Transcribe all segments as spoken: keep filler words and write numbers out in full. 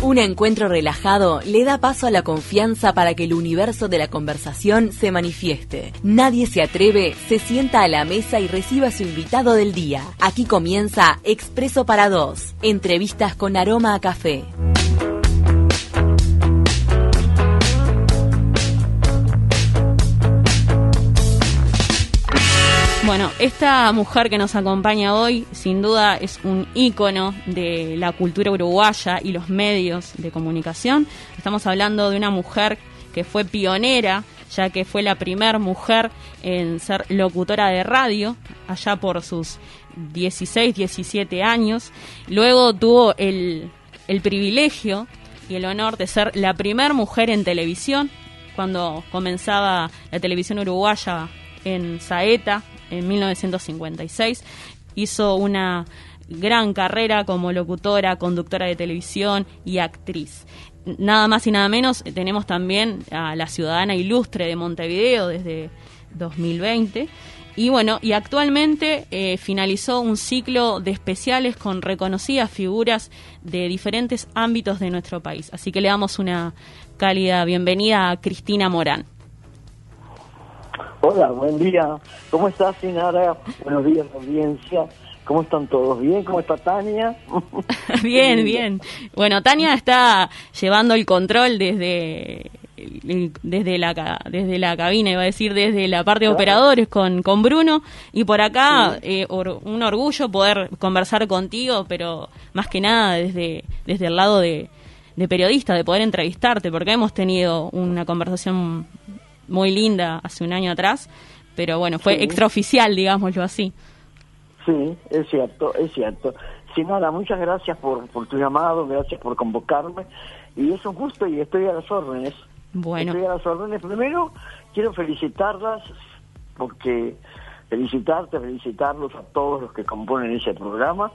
Un encuentro relajado le da paso a la confianza para que el universo de la conversación se manifieste. Nadie se atreve, se sienta a la mesa y reciba a su invitado del día. Aquí comienza Expreso para Dos, entrevistas con aroma a café. Bueno, esta mujer que nos acompaña hoy, sin duda, es un ícono de la cultura uruguaya y los medios de comunicación. Estamos hablando de una mujer que fue pionera, ya que fue la primera mujer en ser locutora de radio, allá por sus dieciséis, diecisiete años. Luego tuvo el, el privilegio y el honor de ser la primera mujer en televisión, cuando comenzaba la televisión uruguaya en Saeta, en mil novecientos cincuenta y seis. Hizo una gran carrera como locutora, conductora de televisión y actriz. Nada más y nada menos, tenemos también a la ciudadana ilustre de Montevideo desde dos mil veinte. Y bueno, y actualmente eh, finalizó un ciclo de especiales con reconocidas figuras de diferentes ámbitos de nuestro país. Así que le damos una cálida bienvenida a Cristina Morán. Hola, buen día. ¿Cómo estás, Sinara? Buenos días, audiencia. ¿Cómo están todos? ¿Bien? ¿Cómo está Tania? Bien, bien. Bueno, Tania está llevando el control desde desde la desde la cabina, iba a decir, desde la parte de operadores con, con Bruno. Y por acá, sí. eh, or, un orgullo poder conversar contigo, pero más que nada desde, desde el lado de, de periodista, de poder entrevistarte, porque hemos tenido una conversación muy linda hace un año atrás, pero bueno, fue sí. extraoficial, digámoslo así. Sí, es cierto, es cierto. Sin nada, muchas gracias por, por tu llamado, gracias por convocarme, y es un gusto y estoy a las órdenes. Bueno. Estoy a las órdenes. Primero, quiero felicitarlas, porque felicitarte, felicitarlos a todos los que componen ese programa,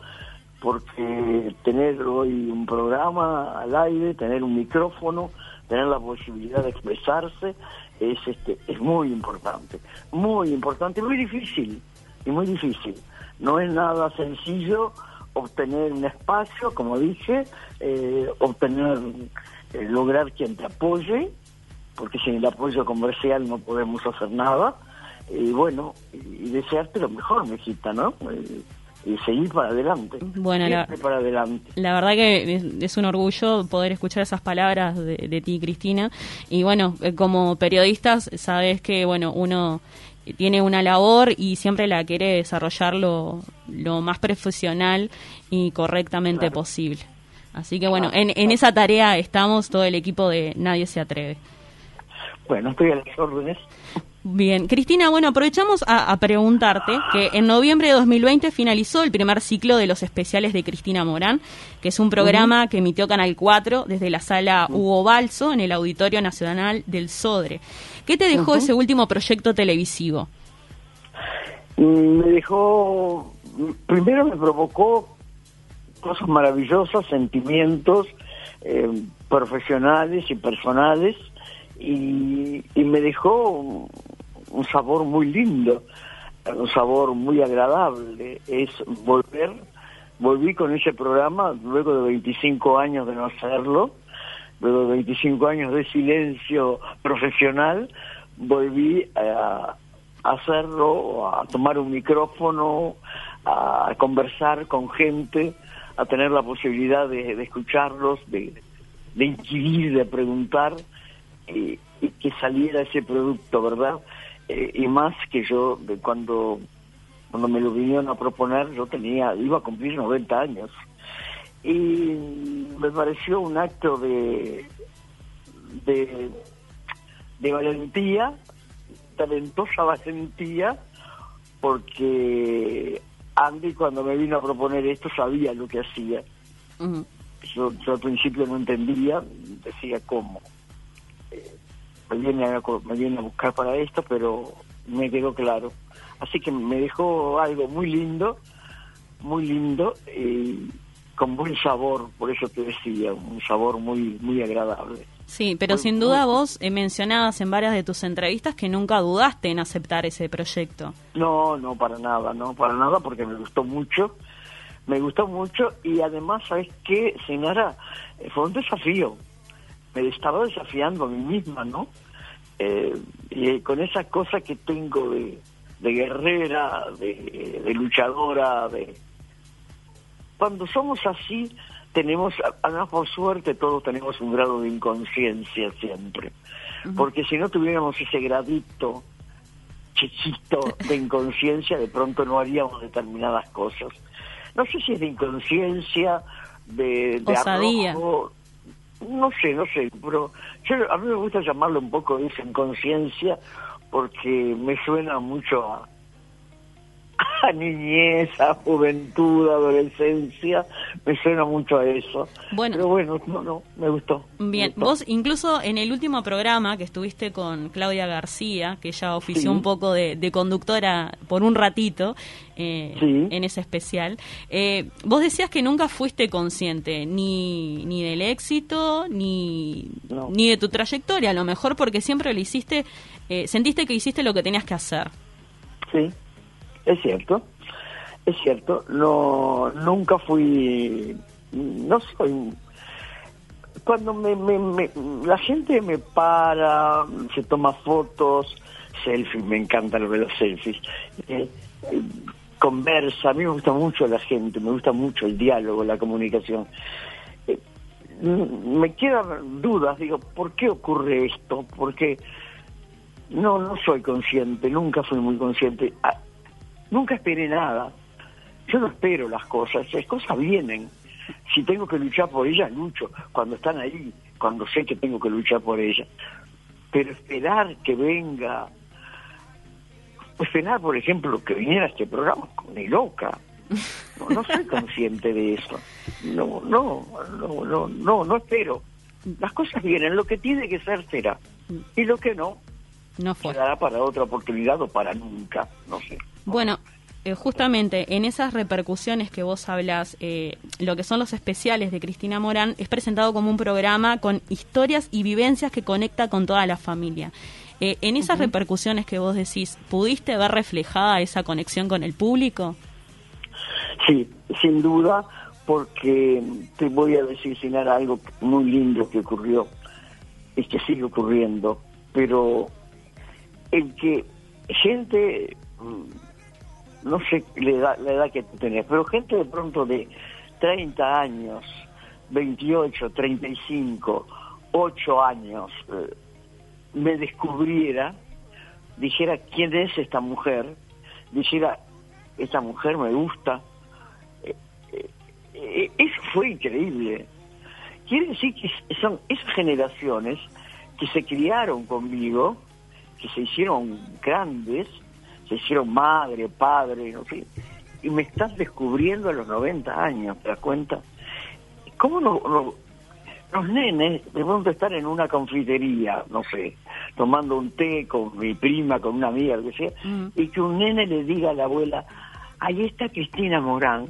porque tener hoy un programa al aire, tener un micrófono, tener la posibilidad de expresarse, es este es muy importante, muy importante, muy difícil, y muy difícil. No es nada sencillo obtener un espacio, como dije, eh, obtener, eh, lograr quien te apoye, porque sin el apoyo comercial no podemos hacer nada, y bueno, y desearte lo mejor, Mejita, ¿no? Eh, y seguir para adelante. Bueno, la, para adelante. La verdad que es, es un orgullo poder escuchar esas palabras de, de ti, Cristina. Y bueno, como periodistas, sabes que bueno, uno tiene una labor y siempre la quiere desarrollar lo, lo más profesional y correctamente claro. posible. Así que bueno, claro, en, en esa tarea estamos todo el equipo de Nadie se atreve. Bueno, estoy a las órdenes. Bien, Cristina, bueno, aprovechamos a, a preguntarte que en noviembre de dos mil veinte finalizó el primer ciclo de los especiales de Cristina Morán, que es un programa uh-huh. que emitió Canal cuatro desde la sala uh-huh. Hugo Balso en el Auditorio Nacional del Sodre. ¿Qué te dejó uh-huh. ese último proyecto televisivo? Me dejó, primero me provocó cosas maravillosas, sentimientos eh, profesionales y personales, y, y me dejó un, un sabor muy lindo, un sabor muy agradable. Es volver, volví con ese programa luego de veinticinco años de no hacerlo, luego de veinticinco años de silencio profesional, volví a, a hacerlo, a tomar un micrófono, a conversar con gente, a tener la posibilidad de, de escucharlos, de, de inquirir, de preguntar, y, y que saliera ese producto, ¿verdad? Eh, y más que yo, de cuando cuando me lo vinieron a proponer, yo tenía, iba a cumplir noventa años, y me pareció un acto de de, de valentía, talentosa valentía, porque Andy, cuando me vino a proponer esto, sabía lo que hacía. Uh-huh. Yo, yo al principio no entendía, decía cómo. Eh, me, viene a, me viene a buscar para esto, pero me quedó claro. Así que me dejó algo muy lindo, muy lindo, y con buen sabor, por eso te decía, un sabor muy muy agradable. Sí, pero muy, sin duda muy... vos eh, mencionabas en varias de tus entrevistas que nunca dudaste en aceptar ese proyecto. No, no, para nada, no, para nada, porque me gustó mucho, me gustó mucho y además, ¿sabes qué, Sinara? Fue un desafío. Me estaba desafiando a mí misma, ¿no? Eh, y con esa cosa que tengo de, de guerrera, de, de luchadora, de... Cuando somos así, tenemos, además por suerte, todos tenemos un grado de inconsciencia siempre. Uh-huh. Porque si no tuviéramos ese gradito chiquito de inconsciencia, de pronto no haríamos determinadas cosas. No sé si es de inconsciencia, de, de osadía. Arrojo, no sé, no sé, pero yo, a mí me gusta llamarlo un poco de esa inconsciencia porque me suena mucho a, a niñez, a juventud, adolescencia, me suena mucho a eso. Bueno, pero bueno, no, no, me gustó. Bien, me gustó. Vos incluso en el último programa que estuviste con Claudia García, que ella ofició sí. un poco de, de conductora por un ratito eh, sí. en ese especial, eh, vos decías que nunca fuiste consciente ni, ni del éxito, ni, no. ni de tu trayectoria, a lo mejor porque siempre lo hiciste, eh, sentiste que hiciste lo que tenías que hacer. Sí. Es cierto, es cierto, no, nunca fui, no soy, cuando me, me, me, la gente me para, se toma fotos, selfies, me encanta lo de los selfies, eh, eh, conversa, a mí me gusta mucho la gente, me gusta mucho el diálogo, la comunicación. Eh, me quedan dudas, digo, ¿por qué ocurre esto? Porque no, no soy consciente, nunca fui muy consciente. Ah, nunca esperé nada. Yo no espero las cosas, las cosas vienen. Si tengo que luchar por ellas, lucho. Cuando están ahí, cuando sé que tengo que luchar por ellas. Pero esperar que venga... Esperar, por ejemplo, que viniera este programa, ni loca. No, no soy consciente de eso. No, no, no, no, no, no espero. Las cosas vienen, lo que tiene que ser será. Y lo que no, no fue. Quedará para otra oportunidad o para nunca, no sé. Bueno, eh, justamente en esas repercusiones que vos hablas, eh, lo que son los especiales de Cristina Morán es presentado como un programa con historias y vivencias que conecta con toda la familia. Eh, en esas uh-huh. repercusiones que vos decís, ¿pudiste ver reflejada esa conexión con el público? Sí, sin duda, porque te voy a decir, Sinara, algo muy lindo que ocurrió y que sigue ocurriendo, pero el que gente, no sé la edad, la edad que tú tenés, pero gente de pronto de treinta años, veintiocho, treinta y cinco, ocho años, eh, me descubriera, dijera quién es esta mujer, dijera, esta mujer me gusta, eh, eh, eh, eso fue increíble. Quiere decir que son esas generaciones que se criaron conmigo, que se hicieron grandes, se hicieron madre, padre, no sé, y me estás descubriendo a los noventa años, ¿te das cuenta? ¿Cómo no, no, los nenes, de pronto estar en una confitería, no sé, tomando un té con mi prima, con una amiga, lo que sea, uh-huh. y que un nene le diga a la abuela, ahí está Cristina Morán,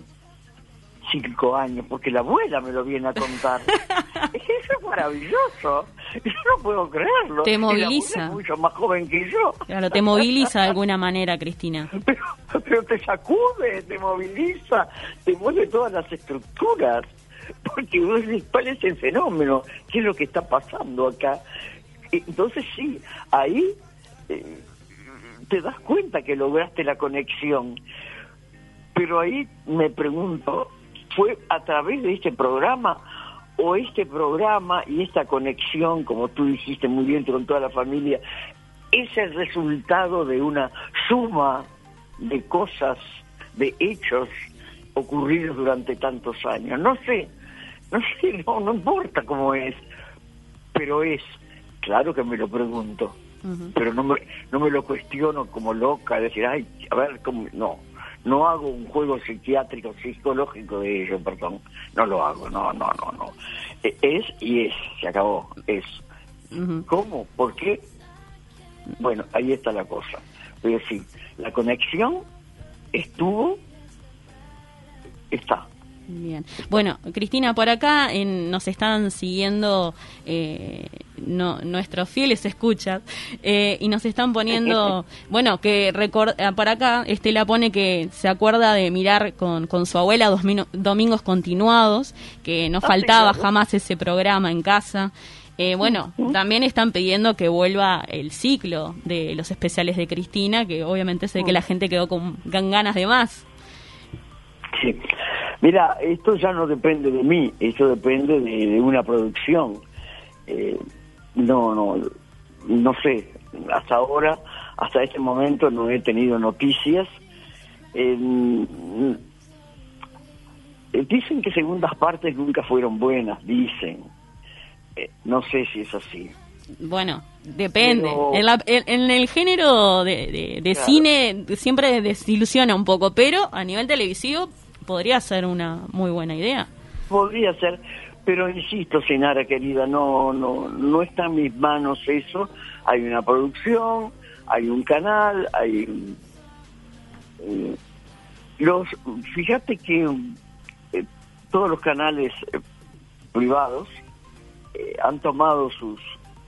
cinco años, porque la abuela me lo viene a contar. Eso es maravilloso. Yo no puedo creerlo. Te moviliza. Es mucho más joven que yo. Claro, te moviliza de alguna manera, Cristina. Pero, pero te sacude, te moviliza, te mueve todas las estructuras. Porque vos decís, ¿cuál es el fenómeno? ¿Qué es lo que está pasando acá? Entonces sí, ahí eh, te das cuenta que lograste la conexión. Pero ahí me pregunto, ¿fue a través de este programa o este programa y esta conexión, como tú dijiste muy bien, con toda la familia, es el resultado de una suma de cosas, de hechos ocurridos durante tantos años? No sé, no sé, no, no importa cómo es, pero es, claro que me lo pregunto, uh-huh. pero no me, no me lo cuestiono como loca, decir, ay, a ver, cómo, no. No hago un juego psiquiátrico, psicológico de ello, perdón. No lo hago, no, no, no, no. Es y es, se acabó, es. Uh-huh. ¿Cómo? ¿Por qué? Bueno, ahí está la cosa. Pero sí, la conexión estuvo, está. Bien. Bueno, Cristina, por acá en, nos están siguiendo eh, no, nuestros fieles escuchas eh, y nos están poniendo, bueno, que record, por acá Estela pone que se acuerda de mirar con, con su abuela dos mino, domingos continuados, que no faltaba jamás ese programa en casa. Eh, bueno, también están pidiendo que vuelva el ciclo de los especiales de Cristina, que obviamente sé que la gente quedó con ganas de más. Sí. Mira, esto ya no depende de mí, esto depende de, de una producción. Eh, no, no, no sé, hasta ahora, hasta este momento no he tenido noticias. Eh, dicen que segundas partes nunca fueron buenas, dicen. Eh, no sé si es así. Bueno, depende. Pero... En, la, en, en el género de, de, de claro. cine siempre desilusiona un poco, pero a nivel televisivo podría ser una muy buena idea. Podría ser, pero insisto, Sinara querida, no, no, no está en mis manos eso. Hay una producción, hay un canal, hay eh, los. Fíjate que eh, todos los canales eh, privados eh, han tomado sus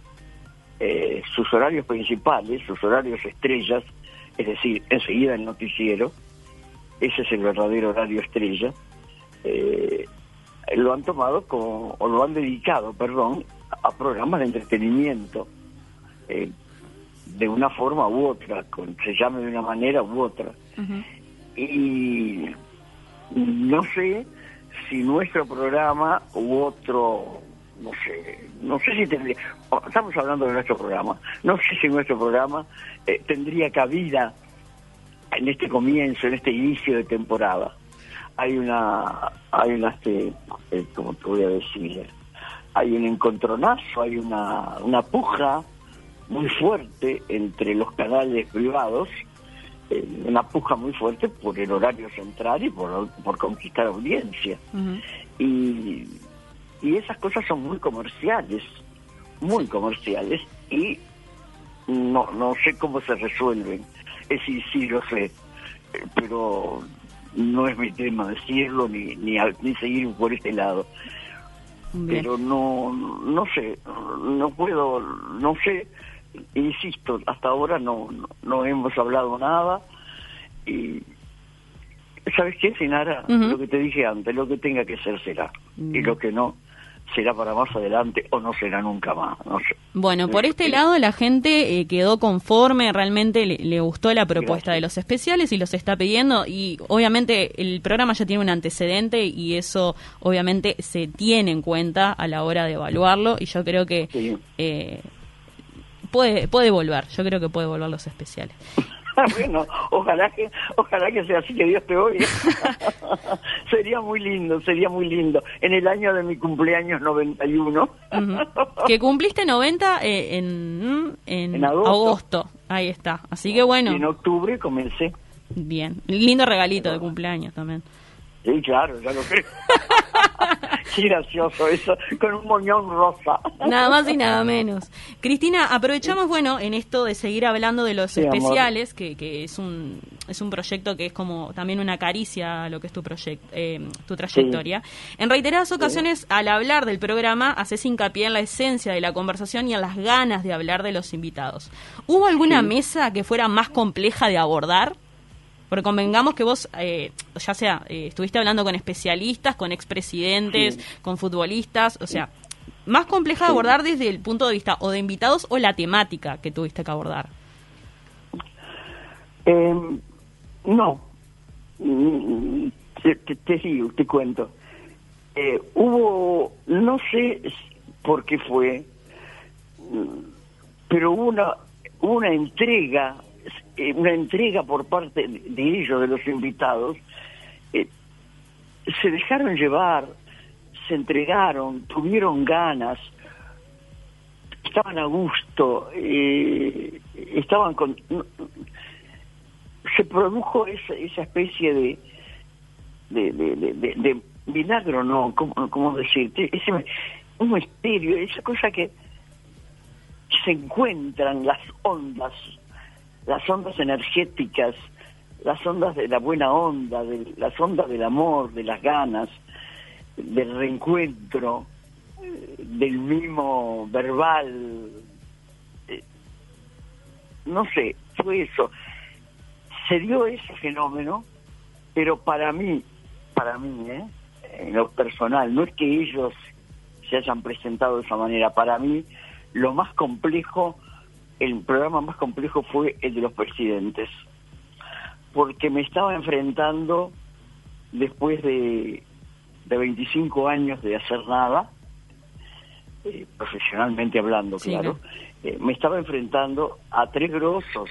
eh, sus horarios principales, sus horarios estrellas, es decir, enseguida el noticiero. Ese es el verdadero horario estrella. Eh, lo han tomado con, o lo han dedicado, perdón, a programas de entretenimiento, eh, de una forma u otra, con, se llame de una manera u otra. Uh-huh. Y no sé si nuestro programa u otro, no sé, no sé si tendría, estamos hablando de nuestro programa, no sé si nuestro programa eh, tendría cabida en este comienzo, en este inicio de temporada. Hay una, hay una, este, eh, ¿cómo te voy a decir? Hay un encontronazo, hay una, una puja muy fuerte entre los canales privados, eh, una puja muy fuerte por el horario central y por, por conquistar audiencia. Uh-huh. Y, y esas cosas son muy comerciales, muy comerciales, y no, no sé cómo se resuelven. Es decir, sí lo sé, pero no es mi tema decirlo ni ni, ni seguir por este lado. Bien. Pero no no sé, no puedo, no sé, insisto, hasta ahora no no, no hemos hablado nada. Y ¿sabes qué, Sinara? Uh-huh. Lo que te dije antes, lo que tenga que ser será, uh-huh. y lo que no será para más adelante o no será nunca más, no sé. Bueno, por este lado la gente eh, quedó conforme, realmente le, le gustó la propuesta Gracias. De los especiales y los está pidiendo, y obviamente el programa ya tiene un antecedente y eso obviamente se tiene en cuenta a la hora de evaluarlo, y yo creo que sí. eh, puede puede volver, yo creo que puede volver los especiales. Bueno, ojalá que ojalá que sea así, que Dios te oiga. Sería muy lindo, sería muy lindo. En el año de mi cumpleaños noventa y uno. Uh-huh. Que cumpliste noventa eh, en, en, en agosto. agosto. Ahí está. Así que bueno. Y en octubre comencé. Bien. Lindo regalito Pero, de cumpleaños también. Sí, claro, ya lo creo. Qué gracioso eso, con un moñón rosa. Nada más y nada menos. Cristina, aprovechamos, bueno, en esto de seguir hablando de los sí, especiales, que, que es un es un proyecto que es como también una caricia a lo que es tu proyecto, eh, tu trayectoria. Sí. En reiteradas ocasiones, sí. al hablar del programa, haces hincapié en la esencia de la conversación y en las ganas de hablar de los invitados. ¿Hubo alguna sí. mesa que fuera más compleja de abordar? Porque convengamos que vos, eh, ya sea, eh, estuviste hablando con especialistas, con expresidentes, sí. con futbolistas, o sea, más compleja de abordar desde el punto de vista o de invitados o la temática que tuviste que abordar. Eh, no, te, te, te sigo, te cuento. Eh, hubo, no sé por qué fue, pero hubo una, una entrega una entrega por parte de ellos, de los invitados. Eh, se dejaron llevar, se entregaron, tuvieron ganas, estaban a gusto, eh, estaban con... Se produjo esa, esa especie de de, de, de, de, de milagro, ¿no? ¿Cómo, cómo decirte? Ese, un misterio, esa cosa que se encuentran las ondas, las ondas energéticas, las ondas de la buena onda, de, las ondas del amor, de las ganas, del reencuentro, del mimo verbal, eh, no sé, fue eso. Se dio ese fenómeno, pero para mí, para mí, ¿eh? en lo personal, no es que ellos se hayan presentado de esa manera. Para mí, lo más complejo, el programa más complejo fue el de los presidentes, porque me estaba enfrentando, después de, de veinticinco años de hacer nada, eh, profesionalmente hablando, sí, claro, ¿no? eh, me estaba enfrentando a tres grosos,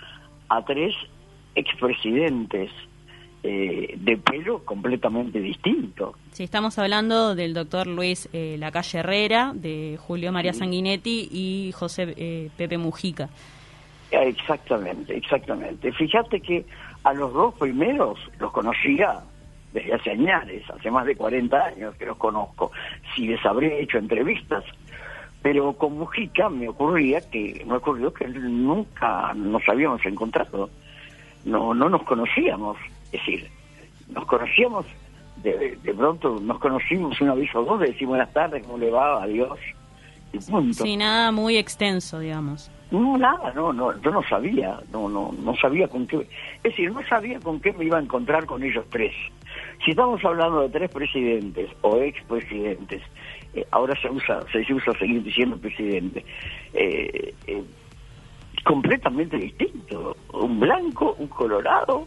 a tres expresidentes, eh, de pelo completamente distinto. Sí, estamos hablando del doctor Luis eh, Lacalle Herrera, de Julio María Sí. Sanguinetti y José eh, Pepe Mujica. Exactamente, exactamente. Fíjate que a los dos primeros los conocía desde hace años, hace más de cuarenta años que los conozco. Si les habré hecho entrevistas, pero con Mujica me ocurría que me ocurrió que nunca nos habíamos encontrado, no no nos conocíamos, es decir, nos conocíamos de, de pronto, nos conocimos una vez o dos, le decimos buenas tardes, cómo le va, adiós, y punto. Sí, nada muy extenso, digamos. No, nada, no, no, yo no sabía, no, no, no sabía con qué, es decir, no sabía con qué me iba a encontrar con ellos tres. Si estamos hablando de tres presidentes o expresidentes, eh, ahora se usa, se usa seguir diciendo presidente, eh, eh, completamente distinto, un blanco, un colorado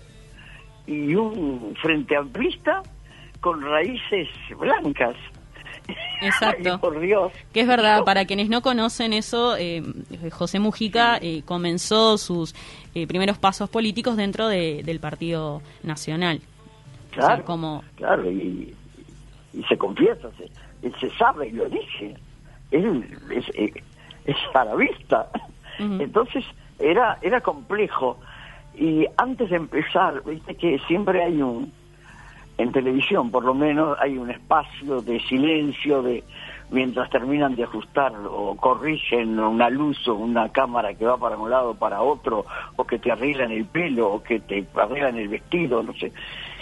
y un frente amplista con raíces blancas. Exacto. Ay, por Dios. Que es verdad, para quienes no conocen eso, eh, José Mujica eh, comenzó sus eh, primeros pasos políticos dentro de, del Partido Nacional. Claro, o sea, como... claro, y, y se confiesa, se, él se sabe y lo dice. Él es, es, es arabista. Uh-huh. Entonces era era complejo. Y antes de empezar, viste que siempre hay un, en televisión por lo menos, hay un espacio de silencio, de mientras terminan de ajustar o corrigen una luz o una cámara que va para un lado o para otro, o que te arreglan el pelo, o que te arreglan el vestido, no sé.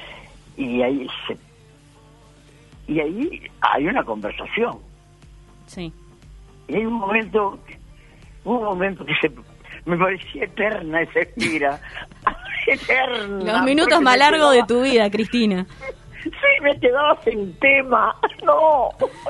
Y ahí se, y ahí hay una conversación. Sí. Y hay un momento, un momento que se me parecía eterna esa espera. Eterna. Los minutos más largos de tu vida, Cristina. Sí, me quedaba sin tema. No.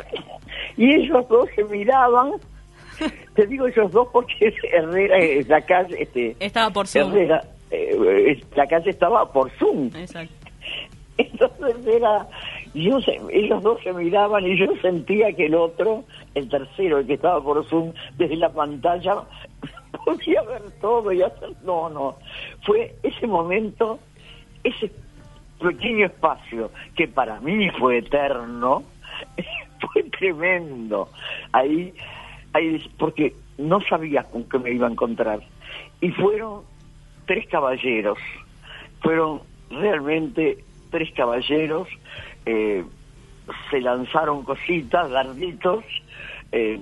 Y ellos dos se miraban. Te digo ellos dos porque Herrera, eh, la calle, este, estaba por Zoom. Herrera, eh, la calle estaba por Zoom. Exacto. Entonces era, yo se, ellos dos se miraban y yo sentía que el otro, el tercero, el que estaba por Zoom, desde la pantalla podía ver todo y hacer, no, no, fue ese momento, ese pequeño espacio que para mí fue eterno, fue tremendo, ahí, ahí, porque no sabía con qué me iba a encontrar, y fueron tres caballeros, fueron realmente tres caballeros, eh, se lanzaron cositas, darditos, eh,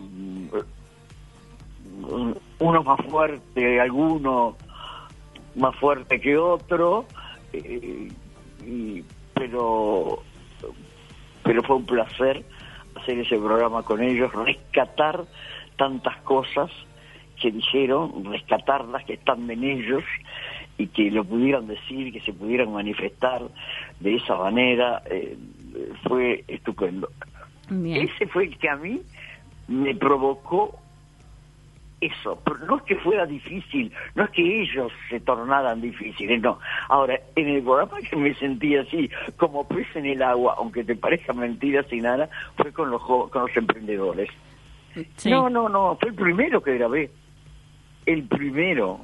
uno más fuerte, alguno más fuerte que otro, eh, y, pero pero fue un placer hacer ese programa con ellos, rescatar tantas cosas que dijeron, rescatarlas que están en ellos y que lo pudieran decir, que se pudieran manifestar de esa manera, eh, fue estupendo. Bien. Ese fue el que a mí me provocó eso, pero no es que fuera difícil, no es que ellos se tornaran difíciles, no. Ahora, en el programa que me sentí así, como pez en el agua, aunque te parezca mentira sin nada, fue con los jo- con los emprendedores. Sí. No, no, no, fue el primero que grabé, el primero,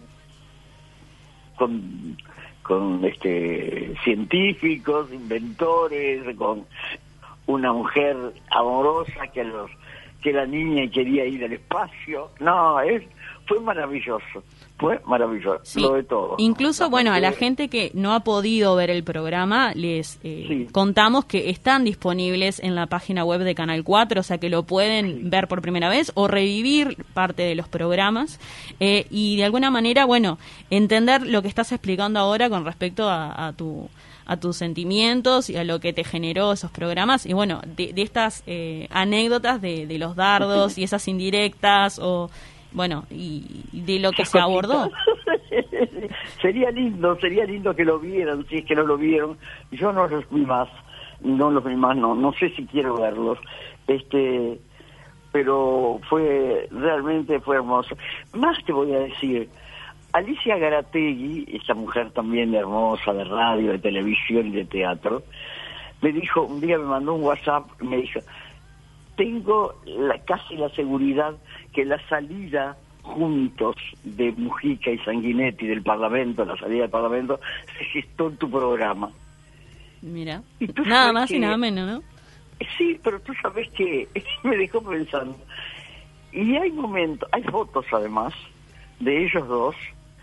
con con este científicos, inventores, con una mujer amorosa que a los que la niña quería ir al espacio. No, es fue maravilloso, fue maravilloso, sí. Lo de todo. Incluso, bueno, a la gente que no ha podido ver el programa, les eh, sí. contamos que están disponibles en la página web de Canal cuatro, o sea que lo pueden sí. ver por primera vez o revivir parte de los programas eh, y de alguna manera, bueno, entender lo que estás explicando ahora con respecto a, a tu... a tus sentimientos y a lo que te generó esos programas y bueno, de, de estas eh, anécdotas de, de los dardos y esas indirectas o bueno, y de lo que se abordó. Sería lindo, sería lindo que lo vieran, si es que no lo vieron. Yo no los vi más, no los vi más, no, no sé si quiero verlos. Este, pero fue, realmente fue hermoso. Más te voy a decir, Alicia Garategui, esta mujer también hermosa de radio, de televisión y de teatro, me dijo, un día me mandó un WhatsApp, me dijo, tengo la, casi la seguridad que la salida juntos de Mujica y Sanguinetti del Parlamento, la salida del Parlamento, se gestó en tu programa. Mira, nada más que, y nada menos, ¿no? Sí, pero tú sabes que me dejó pensando. Y hay momentos, hay fotos además de ellos dos,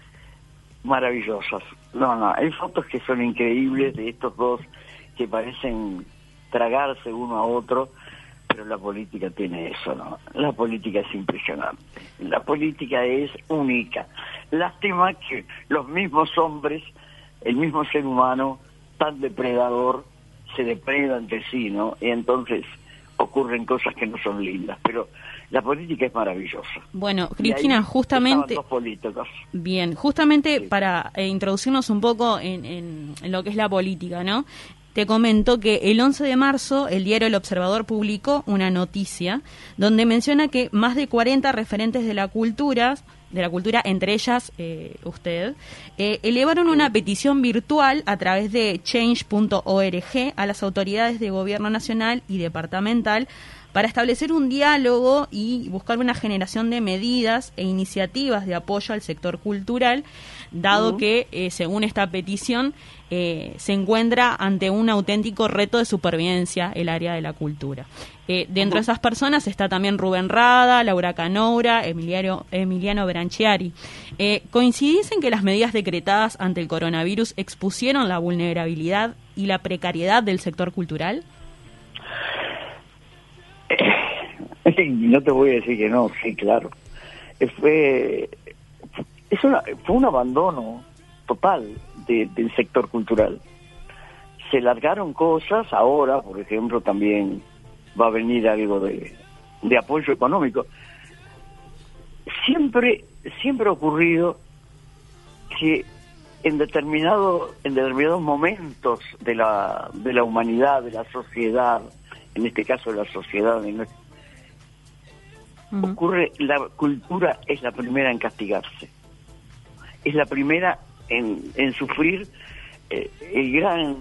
maravillosas. No, no, hay fotos que son increíbles de estos dos que parecen tragarse uno a otro, pero la política tiene eso, ¿no? La política es impresionante. La política es única. Lástima que los mismos hombres, el mismo ser humano tan depredador, se depreda entre sí, ¿no? Y entonces ocurren cosas que no son lindas, pero la política es maravillosa. Bueno, Cristina, justamente... Dos políticos. Bien, justamente sí. para eh, introducirnos un poco en, en, en lo que es la política, ¿no? Te comento que el once de marzo el diario El Observador publicó una noticia donde menciona que más de cuarenta referentes de la cultura, de la cultura, entre ellas eh, usted, eh, elevaron una petición virtual a través de change punto org a las autoridades de gobierno nacional y departamental para establecer un diálogo y buscar una generación de medidas e iniciativas de apoyo al sector cultural, dado uh-huh. que, eh, según esta petición, eh, se encuentra ante un auténtico reto de supervivencia el área de la cultura. Eh, dentro uh-huh. de esas personas está también Rubén Rada, Laura Canoura, Emiliano, Emiliano Branchiari. Eh, ¿Coincidís en que las medidas decretadas ante el coronavirus expusieron la vulnerabilidad y la precariedad del sector cultural? No te voy a decir que no, sí, claro. Fue, es una, fue un abandono total de, del sector cultural. Se largaron cosas, ahora, por ejemplo, también va a venir algo de, de apoyo económico. Siempre, siempre ha ocurrido que en determinado, en determinados momentos de la, de la humanidad, de la sociedad, en este caso de la sociedad, en nuestro, uh-huh. ocurre, la cultura es la primera en castigarse, es la primera en, en sufrir eh, el gran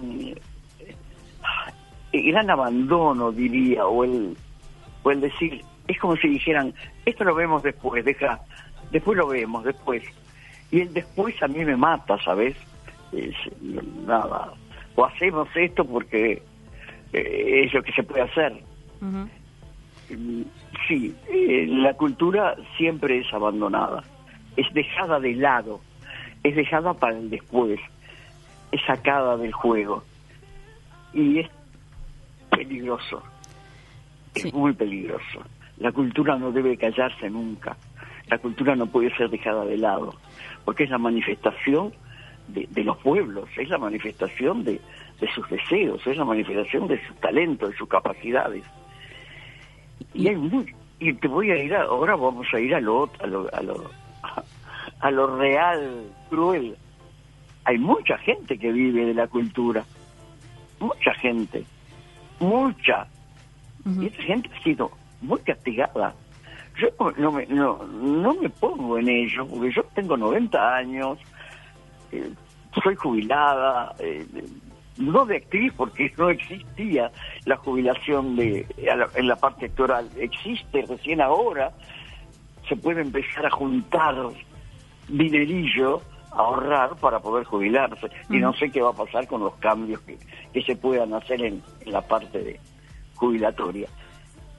el gran abandono, diría, o el o el decir, es como si dijeran, esto lo vemos después, deja, después lo vemos, después, y el después a mí me mata, ¿sabes? Es, nada, o hacemos esto porque eh, es lo que se puede hacer. Uh-huh. Sí, eh, la cultura siempre es abandonada, es dejada de lado, es dejada para el después, es sacada del juego y es peligroso, sí. Es muy peligroso. La cultura no debe callarse nunca, la cultura no puede ser dejada de lado, porque es la manifestación de, de los pueblos, es la manifestación de, de sus deseos, es la manifestación de sus talentos, de sus capacidades. Y hay muy, y te voy a ir a, ahora vamos a ir a lo a lo a lo a lo real, cruel. Hay mucha gente que vive de la cultura, mucha gente, mucha, uh-huh. y esa gente ha sido muy castigada. Yo no me no no me pongo en ello porque yo tengo noventa años, eh, soy jubilada. Eh, no de actriz porque no existía la jubilación de en la parte actoral, existe recién ahora, se puede empezar a juntar dinerillo, a ahorrar para poder jubilarse, uh-huh. y no sé qué va a pasar con los cambios que, que se puedan hacer en, en la parte de jubilatoria,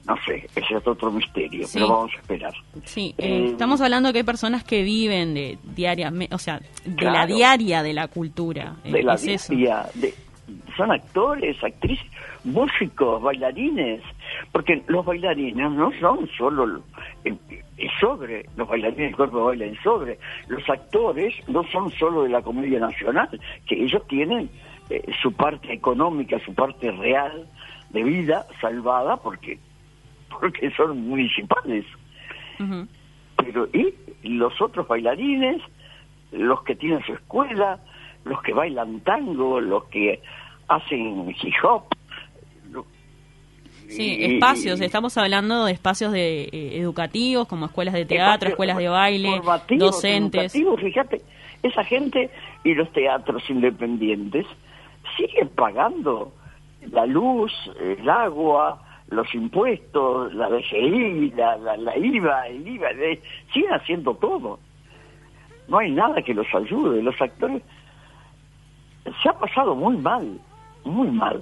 no sé, ese es otro misterio, sí. pero vamos a esperar. Sí, eh, eh, estamos hablando que hay personas que viven de diaria, o sea, de claro, la diaria de la cultura. De eh, la es eso. diaria, de, son actores, actrices, músicos, bailarines, porque los bailarines no son solo el, el sobre, los bailarines del cuerpo de baile en sobre, los actores no son solo de la Comedia Nacional, que ellos tienen eh, su parte económica, su parte real de vida salvada porque porque son municipales. Uh-huh. Pero y los otros bailarines, los que tienen su escuela, los que bailan tango, los que hacen hip hop. Lo, Sí, y, espacios, y, estamos hablando de espacios de eh, educativos, como escuelas de teatro, escuelas de baile, docentes. Fíjate, esa gente y los teatros independientes siguen pagando la luz, el agua, los impuestos, la D G I, la, la, la I V A, el I V A, de, siguen haciendo todo. No hay nada que los ayude. Los actores se ha pasado muy mal, muy mal.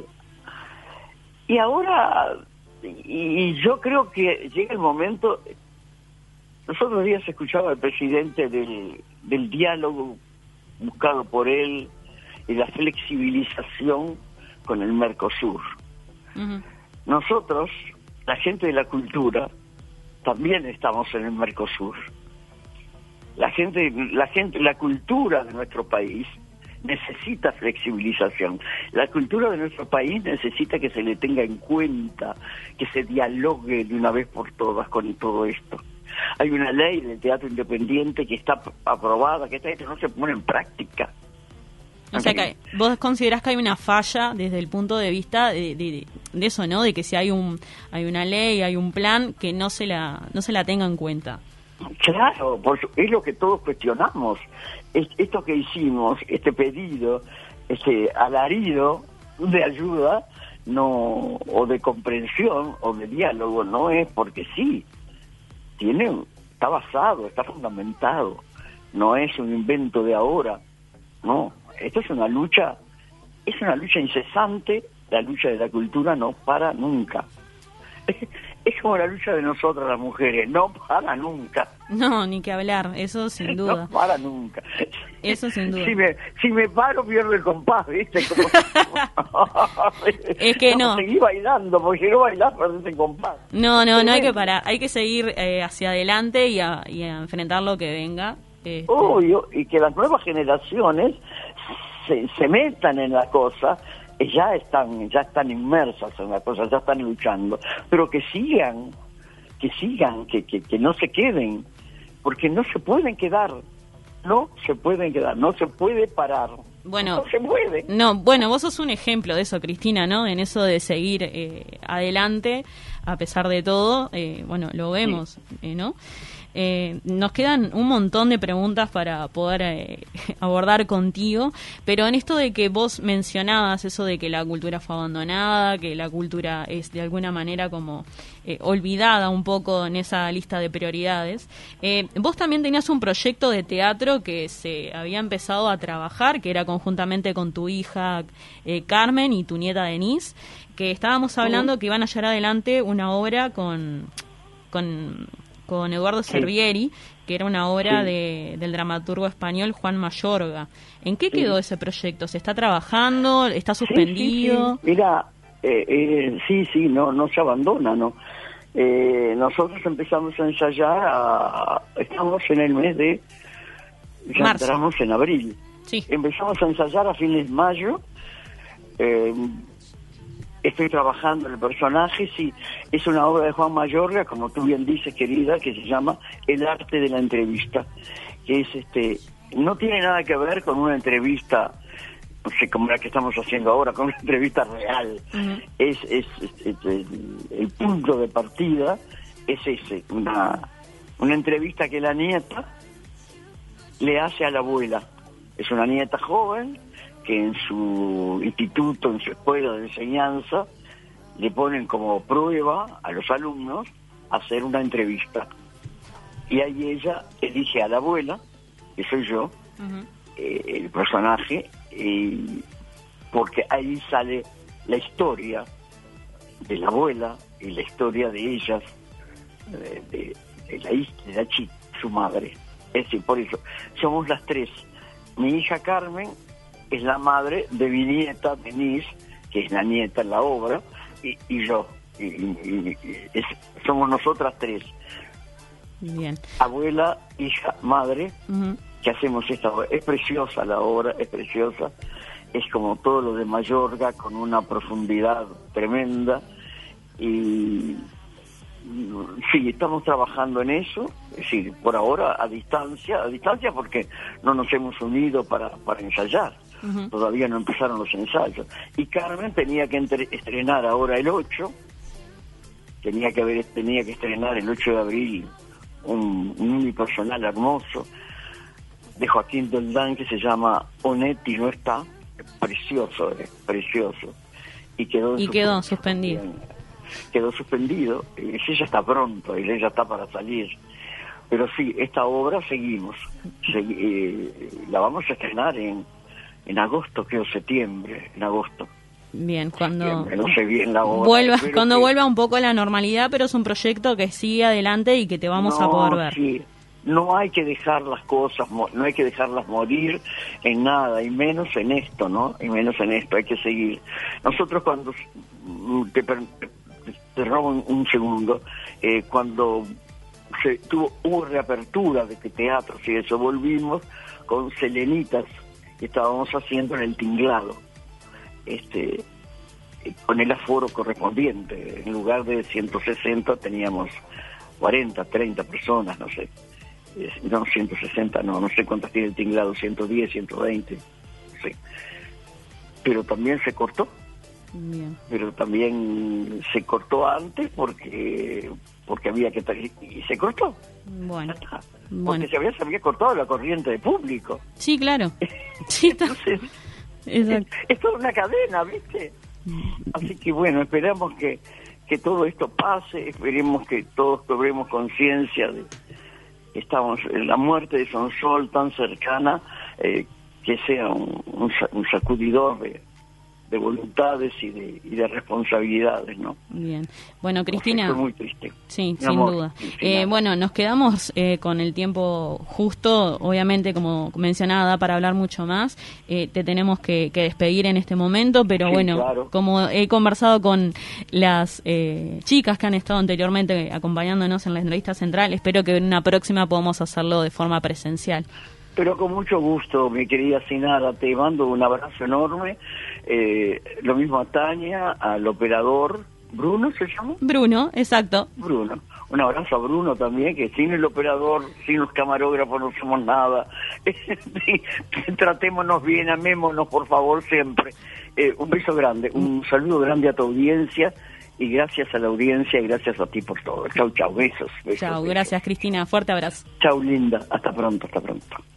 Y ahora, y yo creo que llega el momento, los otros días escuchaba al presidente del, del diálogo buscado por él y la flexibilización con el Mercosur. Uh-huh. Nosotros, la gente de la cultura, también estamos en el Mercosur. La gente, la gente, la cultura de nuestro país necesita flexibilización. La cultura de nuestro país necesita que se le tenga en cuenta, que se dialogue de una vez por todas con todo esto. Hay una ley del teatro independiente que está aprobada, que está hecha, no se pone en práctica. O sea que vos considerás que hay una falla desde el punto de vista de, de, de eso, ¿no? De que si hay un hay una ley, hay un plan, que no se la no se la tenga en cuenta. Claro, por su, es lo que todos cuestionamos. Es, esto que hicimos, este pedido, este alarido de ayuda, no, o de comprensión, o de diálogo, no es porque sí. Tiene, está basado, está fundamentado. No es un invento de ahora, no. Esto es una lucha, es una lucha incesante, la lucha de la cultura no para nunca. Es, es como la lucha de nosotras las mujeres, no para nunca. No, ni que hablar, eso sin duda. No para nunca. Eso sin duda. Si me, si me paro pierdo el compás, ¿viste? Como, es que no. no. Seguí bailando, porque si no bailás perdés el compás. No, no, no hay que parar, hay que seguir eh, hacia adelante y a, y a enfrentar lo que venga. Este... Obvio, y que las nuevas generaciones se, se metan en la cosa, ya están ya están inmersas en la cosa, ya están luchando, pero que sigan, que sigan, que, que, que no se queden, porque no se pueden quedar, no se pueden quedar, no se puede parar. Bueno, no se puede. No, bueno, vos sos un ejemplo de eso, Cristina, ¿no? En eso de seguir eh, adelante, a pesar de todo, eh, bueno, lo vemos, sí. eh, ¿no? Eh, nos quedan un montón de preguntas para poder eh, abordar contigo, pero en esto de que vos mencionabas eso de que la cultura fue abandonada, que la cultura es de alguna manera como eh, olvidada un poco en esa lista de prioridades, eh, vos también tenías un proyecto de teatro que se había empezado a trabajar, que era conjuntamente con tu hija eh, Carmen y tu nieta Denise, que estábamos hablando uh-huh. que iban a llevar adelante una obra con... con con Eduardo sí. Servieri, que era una obra sí. de, del dramaturgo español Juan Mayorga. ¿En qué quedó sí. ese proyecto? ¿Se está trabajando? ¿Está suspendido? Sí, sí, sí. Mira, eh, eh, sí, sí, no, no se abandona, ¿no? Eh, nosotros empezamos a ensayar, a, estamos en el mes de... Ya Marzo. Entramos en abril. Sí. Empezamos a ensayar a fines de mayo. Eh, Estoy trabajando en el personaje, sí, es una obra de Juan Mayorga, como tú bien dices, querida, que se llama El arte de la entrevista, que es este, no tiene nada que ver con una entrevista, no sé, como la que estamos haciendo ahora, con una entrevista real. Uh-huh. Es, es, es, es el, el punto de partida es ese, una, una entrevista que la nieta le hace a la abuela. Es una nieta joven que en su instituto, en su escuela de enseñanza, le ponen como prueba a los alumnos hacer una entrevista. Y ahí ella elige a la abuela, que soy yo, uh-huh. eh, el personaje, eh, porque ahí sale la historia de la abuela y la historia de ellas, de, de, de la hija, de la chica, su madre. Es decir, por eso, somos las tres. Mi hija Carmen es la madre de mi nieta Denise, que es la nieta en la obra, y, y yo. Y, y, y es, somos nosotras tres. Bien. Abuela, hija, madre, Uh-huh. que hacemos esta obra. Es preciosa la obra, es preciosa. Es como todo lo de Mayorga, con una profundidad tremenda. Y sí, estamos trabajando en eso, es decir, por ahora a distancia, a distancia porque no nos hemos unido para, para ensayar. Uh-huh. Todavía no empezaron los ensayos. Y Carmen tenía que entre, estrenar ahora el ocho, tenía que haber, tenía que estrenar el ocho de abril un, un unipersonal hermoso de Joaquín Doldán que se llama Onetti no está, precioso, eh, precioso. Y quedó, y quedó suspendido. Quedó suspendido, y ella está pronto, y ella está para salir. Pero sí, esta obra seguimos. Segui- eh, la vamos a estrenar en, en agosto, creo, septiembre, en agosto. Bien, cuando no sé bien la obra, vuelva, cuando que... vuelva un poco a la normalidad, pero es un proyecto que sigue adelante y que te vamos no, a poder ver. Sí. No hay que dejar las cosas, no hay que dejarlas morir en nada, y menos en esto, ¿no? Y menos en esto, hay que seguir. Nosotros cuando, te, te robo un, un segundo, eh, cuando se tuvo, hubo reapertura de teatros y eso, volvimos con Selenitas que estábamos haciendo en el Tinglado, este, con el aforo correspondiente. En lugar de ciento sesenta teníamos cuarenta, treinta personas, no sé. No, ciento sesenta, no, no sé cuántas tiene el Tinglado, ciento diez, ciento veinte, no sé. Pero también se cortó. Bien. Pero también se cortó antes porque porque había que... Y se cortó. Bueno. Porque bueno. se había, se había cortado la corriente de público. Sí, claro. Sí, entonces, es, es toda una cadena, ¿viste? Así que bueno, esperamos que, que todo esto pase, esperemos que todos cobremos conciencia de... Estamos en la muerte de Sonsol tan cercana, eh, que sea un, un, un sacudidor de, de voluntades y de, y de responsabilidades, ¿no? Bien. Bueno, Cristina. Fue muy triste. Sí, Mi sin amor, duda. sin Eh, bueno, nos quedamos eh, con el tiempo justo, obviamente, como mencionada, para hablar mucho más. Eh, te tenemos que, que despedir en este momento, pero sí, bueno, claro. Como he conversado con las eh, chicas que han estado anteriormente acompañándonos en la entrevista central, espero que en una próxima podamos hacerlo de forma presencial. Pero con mucho gusto, mi querida Sinara, te mando un abrazo enorme. Eh, lo mismo a Tania, al operador, ¿Bruno se llama? Bruno, exacto. Bruno. Un abrazo a Bruno también, que sin el operador, sin los camarógrafos no somos nada. Tratémonos bien, amémonos por favor siempre. Eh, un beso grande, un saludo grande a tu audiencia. Y gracias a la audiencia y gracias a ti por todo. Chau, chau, besos. besos Chau, besos. Gracias Cristina, fuerte abrazo. Chau, linda. Hasta pronto, hasta pronto.